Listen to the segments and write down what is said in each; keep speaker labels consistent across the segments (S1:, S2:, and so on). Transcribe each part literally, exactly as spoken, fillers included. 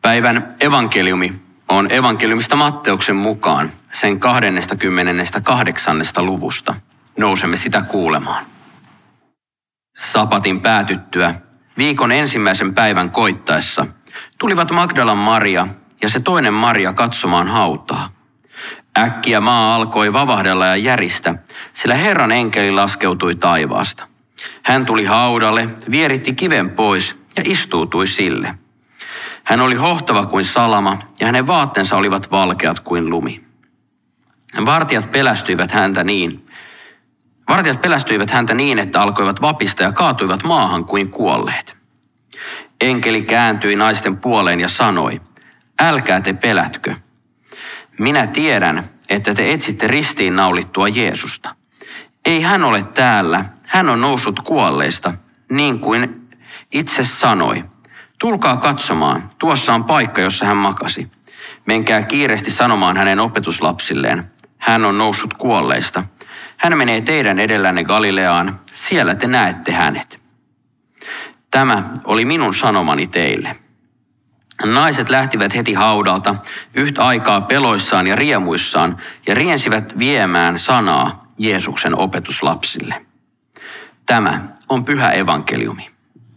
S1: Päivän evankeliumi on evankeliumista Matteuksen mukaan sen kaksikymmentäkahdeksan luvusta. Nousemme sitä kuulemaan. Sapatin päätyttyä, viikon ensimmäisen päivän koittaessa, tulivat Magdalan Maria ja se toinen Maria katsomaan hautaa. Äkkiä maa alkoi vavahdella ja järistä, sillä Herran enkeli laskeutui taivaasta. Hän tuli haudalle, vieritti kiven pois ja istuutui sille. Hän oli hohtava kuin salama ja hänen vaatteensa olivat valkeat kuin lumi. Vartijat pelästyivät häntä niin, Vartijat pelästyivät häntä niin, että alkoivat vapista ja kaatuivat maahan kuin kuolleet. Enkeli kääntyi naisten puoleen ja sanoi, älkää te pelätkö. Minä tiedän, että te etsitte ristiin naulittua Jeesusta. Ei hän ole täällä, hän on noussut kuolleista, niin kuin itse sanoi. Tulkaa katsomaan, tuossa on paikka, jossa hän makasi. Menkää kiireesti sanomaan hänen opetuslapsilleen. Hän on noussut kuolleista. Hän menee teidän edellänne Galileaan, siellä te näette hänet. Tämä oli minun sanomani teille. Naiset lähtivät heti haudalta, yhtä aikaa peloissaan ja riemuissaan, ja riensivät viemään sanaa Jeesuksen opetuslapsille. Tämä on pyhä evankeliumi.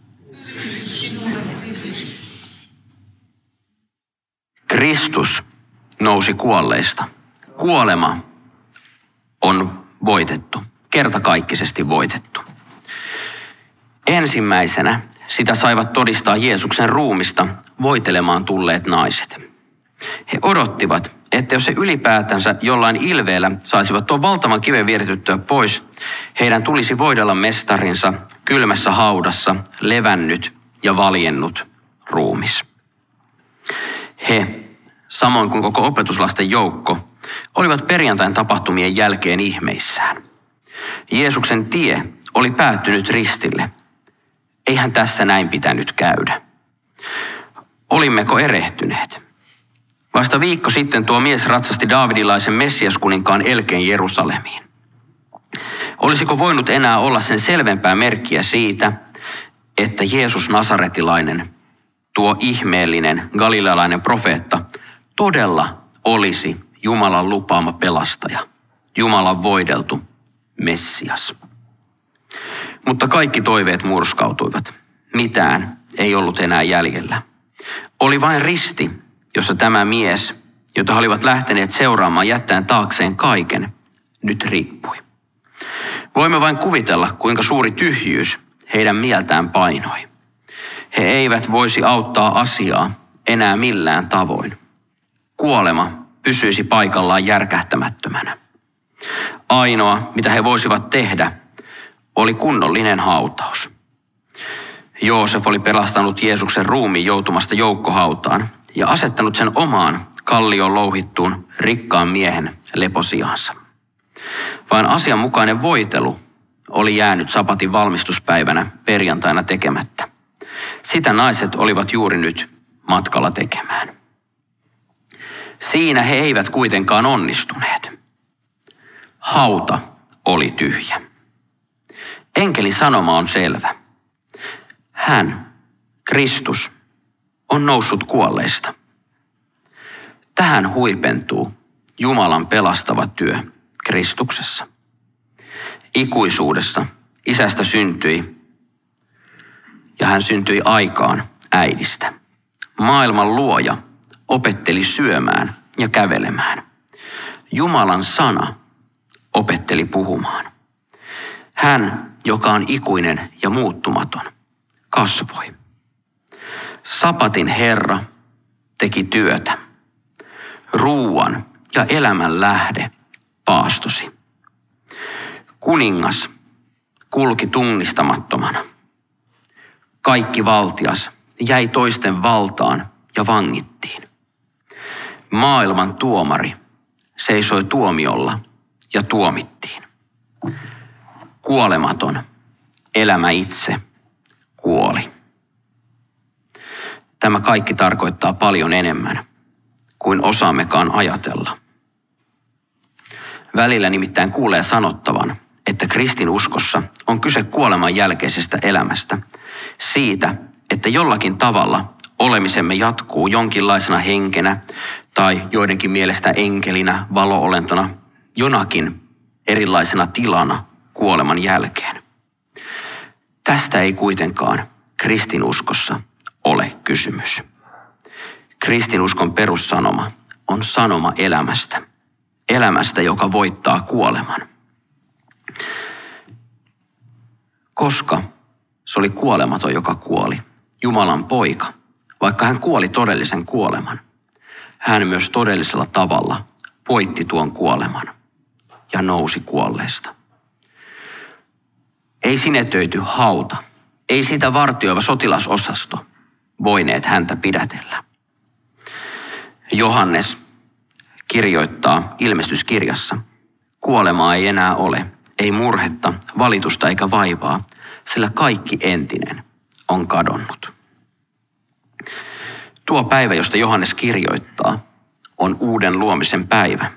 S1: Kristus nousi kuolleista. Kuolema on voitettu, kertakaikkisesti voitettu. Ensimmäisenä sitä saivat todistaa Jeesuksen ruumista voitelemaan tulleet naiset. He odottivat, että jos he ylipäätänsä jollain ilveellä saisivat tuon valtavan kiven vierityttyä pois, heidän tulisi voidella mestarinsa kylmässä haudassa levännyt ja valjennut ruumis. He, samoin kuin koko opetuslasten joukko, olivat perjantain tapahtumien jälkeen ihmeissään. Jeesuksen tie oli päättynyt ristille. Eihän tässä näin pitänyt käydä. Olimmeko erehtyneet? Vasta viikko sitten tuo mies ratsasti daavidilaisen messiaskuninkaan elkeen Jerusalemiin. Olisiko voinut enää olla sen selvempää merkkiä siitä, että Jeesus Nasaretilainen, tuo ihmeellinen galilealainen profeetta, todella olisi Jumalan lupaama pelastaja, Jumalan voideltu Messias. Mutta kaikki toiveet murskautuivat. Mitään ei ollut enää jäljellä. Oli vain risti, jossa tämä mies, jota he olivat lähteneet seuraamaan jättäen taakseen kaiken, nyt riippui. Voimme vain kuvitella, kuinka suuri tyhjyys heidän mieltään painoi. He eivät voisi auttaa asiaa enää millään tavoin. Kuolema pysyisi paikallaan järkähtämättömänä. Ainoa, mitä he voisivat tehdä, oli kunnollinen hautaus. Joosef oli pelastanut Jeesuksen ruumiin joutumasta joukkohautaan ja asettanut sen omaan kallioon louhittuun rikkaan miehen leposijaansa. Vain asianmukainen voitelu oli jäänyt sapatin valmistuspäivänä perjantaina tekemättä. Sitä naiset olivat juuri nyt matkalla tekemään. Siinä he eivät kuitenkaan onnistuneet. Hauta oli tyhjä. Enkelin sanoma on selvä. Hän, Kristus, on noussut kuolleista. Tähän huipentuu Jumalan pelastava työ Kristuksessa. Ikuisuudessa isästä syntyi ja hän syntyi aikaan äidistä. Maailman luoja opetteli syömään ja kävelemään. Jumalan sana opetteli puhumaan. Hän, joka on ikuinen ja muuttumaton, kasvoi. Sapatin Herra teki työtä. Ruuan ja elämän lähde paastosi. Kuningas kulki tunnistamattomana. Kaikki valtias jäi toisten valtaan ja vangittiin. Maailman tuomari seisoi tuomiolla ja tuomittiin. Kuolematon elämä itse kuoli. Tämä kaikki tarkoittaa paljon enemmän kuin osaammekaan ajatella. Välillä nimittäin kuulee sanottavan, että kristinuskossa on kyse kuoleman jälkeisestä elämästä, siitä, että jollakin tavalla olemisemme jatkuu jonkinlaisena henkenä tai joidenkin mielestä enkelinä, valo-olentona, jonakin erilaisena tilana kuoleman jälkeen. Tästä ei kuitenkaan kristinuskossa ole kysymys. Kristinuskon perussanoma on sanoma elämästä. Elämästä, joka voittaa kuoleman. Koska se oli kuolematon, joka kuoli, Jumalan poika, vaikka hän kuoli todellisen kuoleman, hän myös todellisella tavalla voitti tuon kuoleman ja nousi kuolleesta. Ei sinetöity hauta, ei sitä vartioiva sotilasosasto voineet häntä pidätellä. Johannes kirjoittaa ilmestyskirjassa, kuolemaa ei enää ole, ei murhetta, valitusta eikä vaivaa, sillä kaikki entinen on kadonnut. Tuo päivä, josta Johannes kirjoittaa, on uuden luomisen päivä.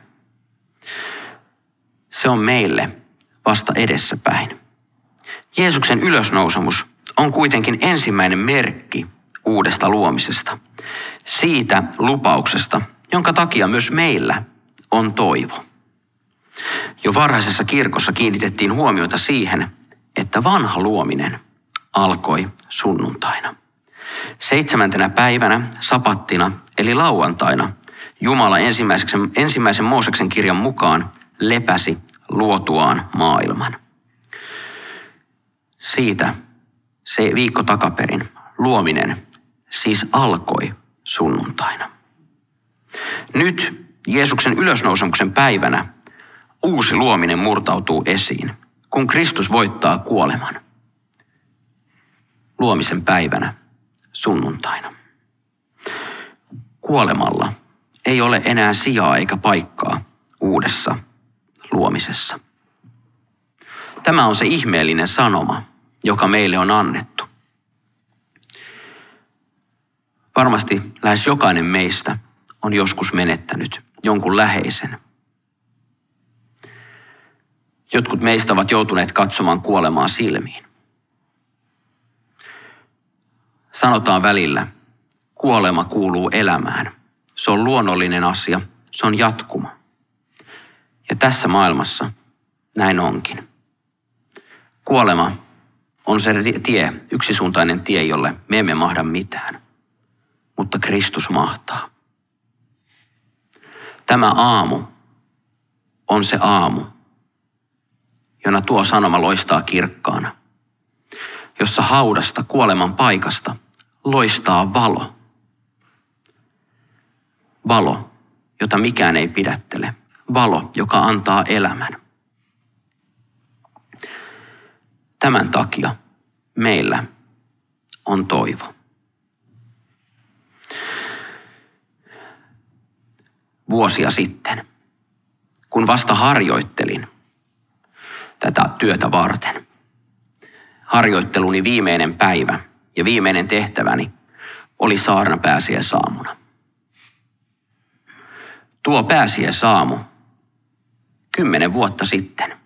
S1: Se on meille vasta edessäpäin. Jeesuksen ylösnousemus on kuitenkin ensimmäinen merkki uudesta luomisesta. Siitä lupauksesta, jonka takia myös meillä on toivo. Jo varhaisessa kirkossa kiinnitettiin huomiota siihen, että vanha luominen alkoi sunnuntaina. Seitsemäntenä päivänä, sapattina eli lauantaina, Jumala ensimmäisen, ensimmäisen Mooseksen kirjan mukaan lepäsi luotuaan maailman. Siitä se viikko takaperin luominen siis alkoi sunnuntaina. Nyt Jeesuksen ylösnousemuksen päivänä uusi luominen murtautuu esiin, kun Kristus voittaa kuoleman. Luomisen päivänä sunnuntaina. Kuolemalla ei ole enää sijaa eikä paikkaa uudessa luomisessa. Tämä on se ihmeellinen sanoma, joka meille on annettu. Varmasti lähes jokainen meistä on joskus menettänyt jonkun läheisen. Jotkut meistä ovat joutuneet katsomaan kuolemaa silmiin. Sanotaan välillä, kuolema kuuluu elämään. Se on luonnollinen asia, se on jatkuma. Ja tässä maailmassa näin onkin. Kuolema on se tie, yksisuuntainen tie, jolle me emme mahda mitään. Mutta Kristus mahtaa. Tämä aamu on se aamu, jona tuo sanoma loistaa kirkkaana, jossa haudasta, kuoleman paikasta, loistaa valo. Valo, jota mikään ei pidättele. Valo, joka antaa elämän. Tämän takia meillä on toivo. Vuosia sitten, kun vasta harjoittelin tätä työtä varten, harjoitteluni viimeinen päivä ja viimeinen tehtäväni oli saarna pääsiäisaamuna. Tuo pääsiäisaamu kymmenen vuotta sitten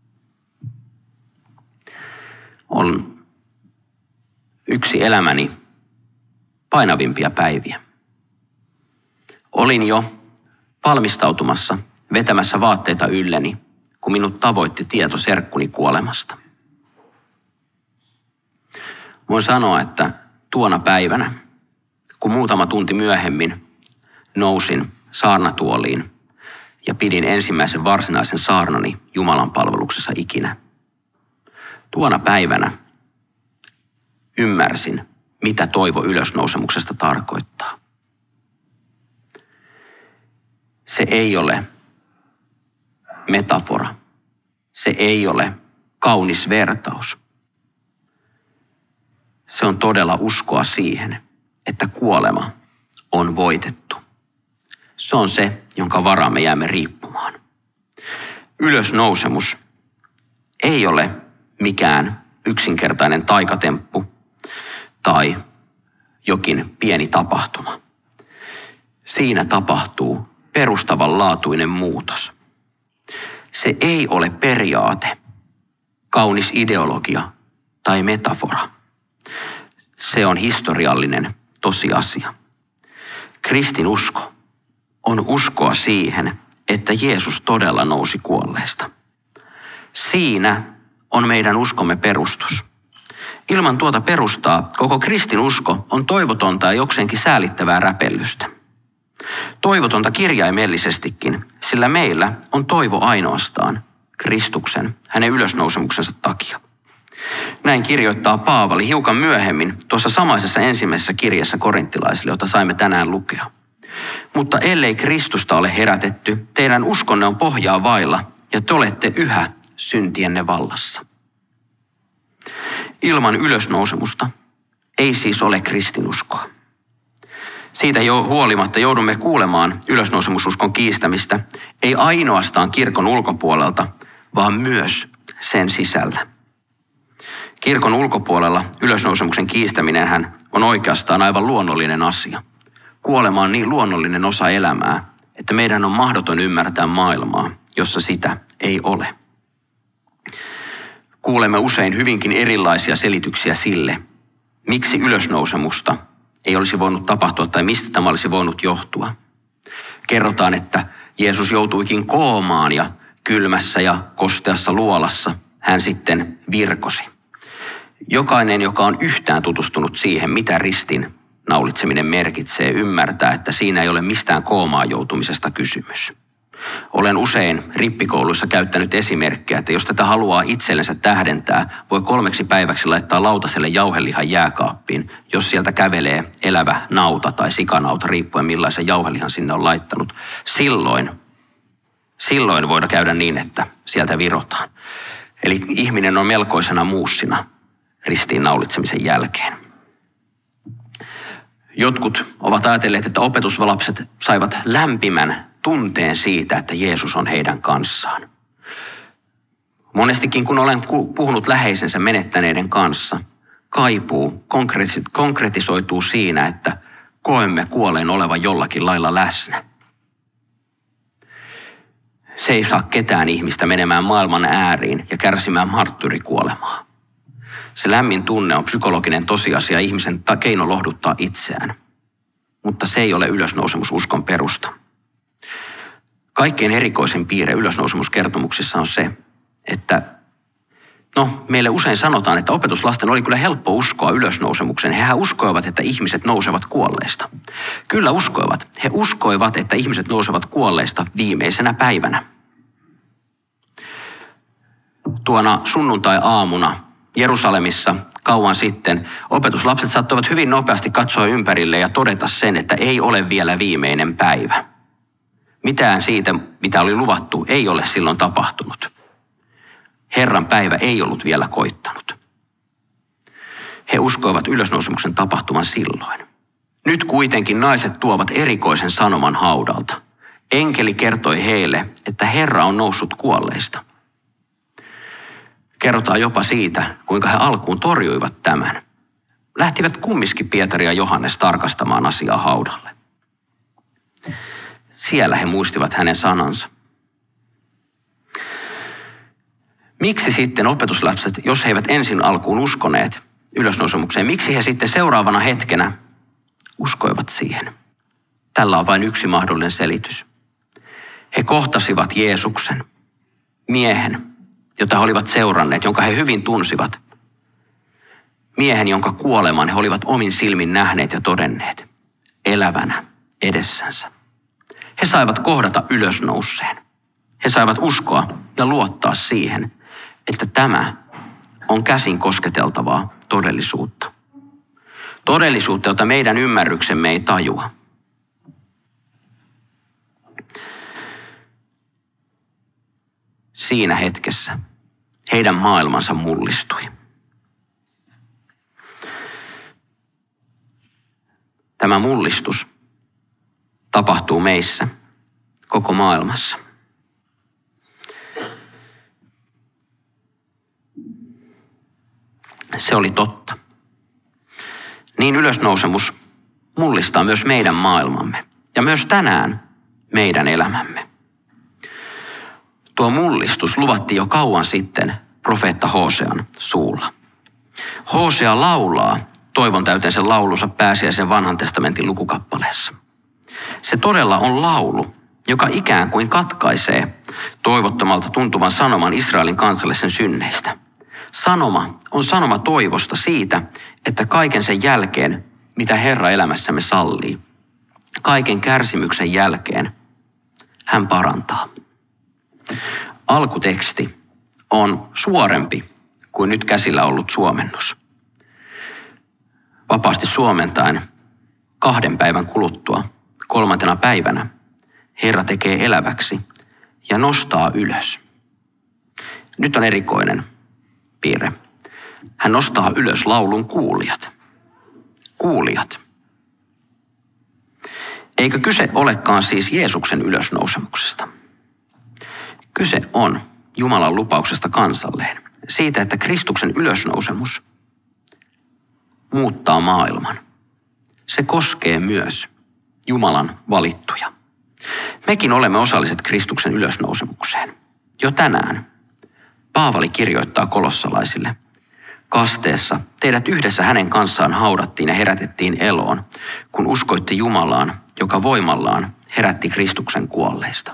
S1: on yksi elämäni painavimpia päiviä. Olin jo valmistautumassa, vetämässä vaatteita ylleni, kun minut tavoitti tieto serkkuni kuolemasta. Voin sanoa, että tuona päivänä, kun muutama tunti myöhemmin nousin saarnatuoliin ja pidin ensimmäisen varsinaisen saarnani Jumalan palveluksessa ikinä, tuona päivänä ymmärsin, mitä toivo ylösnousemuksesta tarkoittaa. Se ei ole metafora. Se ei ole kaunis vertaus. Se on todella uskoa siihen, että kuolema on voitettu. Se on se, jonka varaan me jäämme riippumaan. Ylösnousemus ei ole mikään yksinkertainen taikatemppu tai jokin pieni tapahtuma. Siinä tapahtuu perustavanlaatuinen muutos. Se ei ole periaate, kaunis ideologia tai metafora. Se on historiallinen tosiasia. Kristinusko on uskoa siihen, että Jeesus todella nousi kuolleista. Siinä on meidän uskomme perustus. Ilman tuota perustaa koko kristinusko on toivotonta ja jokseenkin säälittävää räpellystä. Toivotonta kirjaimellisestikin, sillä meillä on toivo ainoastaan Kristuksen, hänen ylösnousemuksensa takia. Näin kirjoittaa Paavali hiukan myöhemmin tuossa samaisessa ensimmäisessä kirjassa korinttilaisille, jota saimme tänään lukea. Mutta ellei Kristusta ole herätetty, teidän uskonne on pohjaa vailla ja te olette yhä syntienne vallassa. Ilman ylösnousemusta ei siis ole kristinuskoa. Siitä jo huolimatta joudumme kuulemaan ylösnousemususkon kiistämistä, ei ainoastaan kirkon ulkopuolelta, vaan myös sen sisällä. Kirkon ulkopuolella ylösnousemuksen kiistäminenhän on oikeastaan aivan luonnollinen asia. Kuolema on niin luonnollinen osa elämää, että meidän on mahdoton ymmärtää maailmaa, jossa sitä ei ole. Kuulemme usein hyvinkin erilaisia selityksiä sille, miksi ylösnousemusta ei olisi voinut tapahtua tai mistä tämä olisi voinut johtua. Kerrotaan, että Jeesus joutuikin koomaan ja kylmässä ja kosteassa luolassa hän sitten virkosi. Jokainen, joka on yhtään tutustunut siihen, mitä ristin naulitseminen merkitsee, ymmärtää, että siinä ei ole mistään koomaan joutumisesta kysymys. Olen usein rippikouluissa käyttänyt esimerkkejä, että jos tätä haluaa itsellensä tähdentää, voi kolmeksi päiväksi laittaa lautaselle jauhelihan jääkaappiin, jos sieltä kävelee elävä nauta tai sikanauta, riippuen millaisen jauhelihan sinne on laittanut. Silloin, silloin voidaan käydä niin, että sieltä virotaan. Eli ihminen on melkoisena muussina ristiin naulitsemisen jälkeen. Jotkut ovat ajatelleet, että opetuslapset saivat lämpimän tunteen siitä, että Jeesus on heidän kanssaan. Monestikin kun olen puhunut läheisensä menettäneiden kanssa, kaipuu konkretisoituu siinä, että koemme kuolleen olevan jollakin lailla läsnä. Se ei saa ketään ihmistä menemään maailman ääriin ja kärsimään marttyrikuolemaa. Se lämmin tunne on psykologinen tosiasia ihmisen keino lohduttaa itseään, mutta se ei ole ylösnousemususkon perusta. Kaikkein erikoisin piirre ylösnousemuskertomuksissa on se, että no, meille usein sanotaan, että opetuslasten oli kyllä helppo uskoa ylösnousemukseen. Hehän uskoivat, että ihmiset nousevat kuolleista. Kyllä uskoivat. He uskoivat, että ihmiset nousevat kuolleista viimeisenä päivänä. Tuona sunnuntai-aamuna Jerusalemissa kauan sitten opetuslapset saattoivat hyvin nopeasti katsoa ympärille ja todeta sen, että ei ole vielä viimeinen päivä. Mitään siitä, mitä oli luvattu, ei ole silloin tapahtunut. Herran päivä ei ollut vielä koittanut. He uskoivat ylösnousemuksen tapahtuman silloin. Nyt kuitenkin naiset tuovat erikoisen sanoman haudalta. Enkeli kertoi heille, että Herra on noussut kuolleista. Kerrotaan jopa siitä, kuinka he alkuun torjuivat tämän. Lähtivät kumminkin Pietari ja Johannes tarkastamaan asiaa haudalle. Siellä he muistivat hänen sanansa. Miksi sitten opetuslapset, jos he eivät ensin alkuun uskoneet ylösnousemukseen, miksi he sitten seuraavana hetkenä uskoivat siihen? Tällä on vain yksi mahdollinen selitys. He kohtasivat Jeesuksen, miehen, jota he olivat seuranneet, jonka he hyvin tunsivat. Miehen, jonka kuoleman he olivat omin silmin nähneet ja todenneet, elävänä edessänsä. He saivat kohdata ylösnouseen. He saivat uskoa ja luottaa siihen, että tämä on käsin kosketeltavaa todellisuutta. Todellisuutta, jota meidän ymmärryksemme ei tajua. Siinä hetkessä heidän maailmansa mullistui. Tämä mullistus tapahtuu meissä, koko maailmassa. Se oli totta. Niin ylösnousemus mullistaa myös meidän maailmamme ja myös tänään meidän elämämme. Tuo mullistus luvattiin jo kauan sitten profeetta Hosean suulla. Hosea laulaa toivon täyteisen laulunsa pääsiäisen vanhan testamentin lukukappaleessa. Se todella on laulu, joka ikään kuin katkaisee toivottomalta tuntuvan sanoman Israelin kansalle sen synneistä. Sanoma on sanoma toivosta siitä, että kaiken sen jälkeen, mitä Herra elämässämme sallii, kaiken kärsimyksen jälkeen, hän parantaa. Alkuteksti on suorempi kuin nyt käsillä ollut suomennos. Vapaasti suomentaen kahden päivän kuluttua, kolmantena päivänä, Herra tekee eläväksi ja nostaa ylös. Nyt on erikoinen piirre. Hän nostaa ylös laulun kuulijat. Kuulijat. Eikö kyse olekaan siis Jeesuksen ylösnousemuksesta? Kyse on Jumalan lupauksesta kansalleen. Siitä, että Kristuksen ylösnousemus muuttaa maailman. Se koskee myös Jumalan valittuja. Mekin olemme osalliset Kristuksen ylösnousemukseen. Jo tänään Paavali kirjoittaa kolossalaisille: kasteessa teidät yhdessä hänen kanssaan haudattiin ja herätettiin eloon, kun uskoitte Jumalaan, joka voimallaan herätti Kristuksen kuolleista.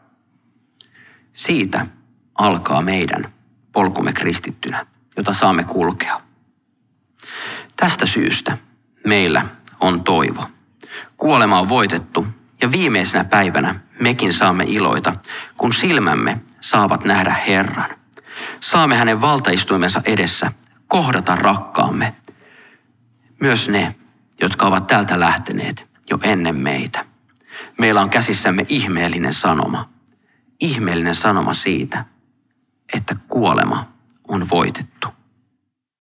S1: Siitä alkaa meidän polkumme kristittynä, jota saamme kulkea. Tästä syystä meillä on toivo. Kuolema on voitettu ja viimeisenä päivänä mekin saamme iloita, kun silmämme saavat nähdä Herran. Saamme hänen valtaistuimensa edessä kohdata rakkaamme. Myös ne, jotka ovat täältä lähteneet jo ennen meitä. Meillä on käsissämme ihmeellinen sanoma. Ihmeellinen sanoma siitä, että kuolema on voitettu.